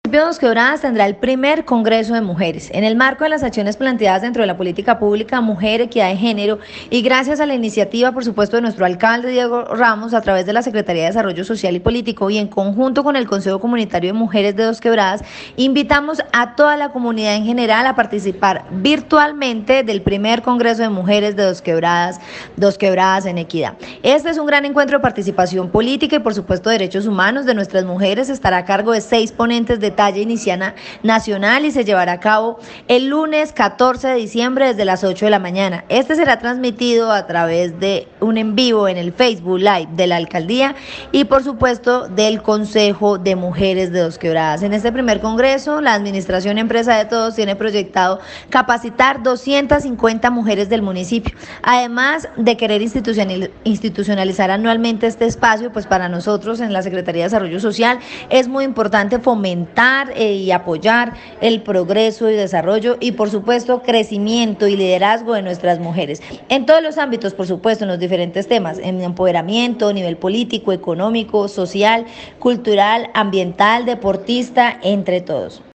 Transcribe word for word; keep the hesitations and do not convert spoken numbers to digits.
El municipio de Dos Quebradas tendrá el primer Congreso de Mujeres. En el marco de las acciones planteadas dentro de la política pública, mujer, equidad de género, y gracias a la iniciativa, por supuesto, de nuestro alcalde Diego Ramos, a través de la Secretaría de Desarrollo Social y Político y en conjunto con el Consejo Comunitario de Mujeres de Dos Quebradas, invitamos a toda la comunidad en general a participar virtualmente del primer Congreso de Mujeres de Dos Quebradas, Dos Quebradas en Equidad. Este es un gran encuentro de participación política y, por supuesto, derechos humanos de nuestras mujeres. Estará a cargo de seis ponentes de talla iniciana nacional y se llevará a cabo el lunes catorce de diciembre desde las ocho de la mañana. Este será transmitido a través de un en vivo en el Facebook Live de la alcaldía y por supuesto del Consejo de Mujeres de Dos Quebradas. En este primer congreso, la Administración Empresa de Todos tiene proyectado capacitar doscientas cincuenta mujeres del municipio. Además de querer institucionalizar anualmente este espacio, pues para nosotros en la Secretaría de Desarrollo Social es muy importante fomentar eh, y apoyar el progreso y desarrollo y por supuesto crecimiento y liderazgo de nuestras mujeres en todos los ámbitos, por supuesto, en los diferentes temas, en empoderamiento, nivel político, económico, social, cultural, ambiental, deportista, entre todos.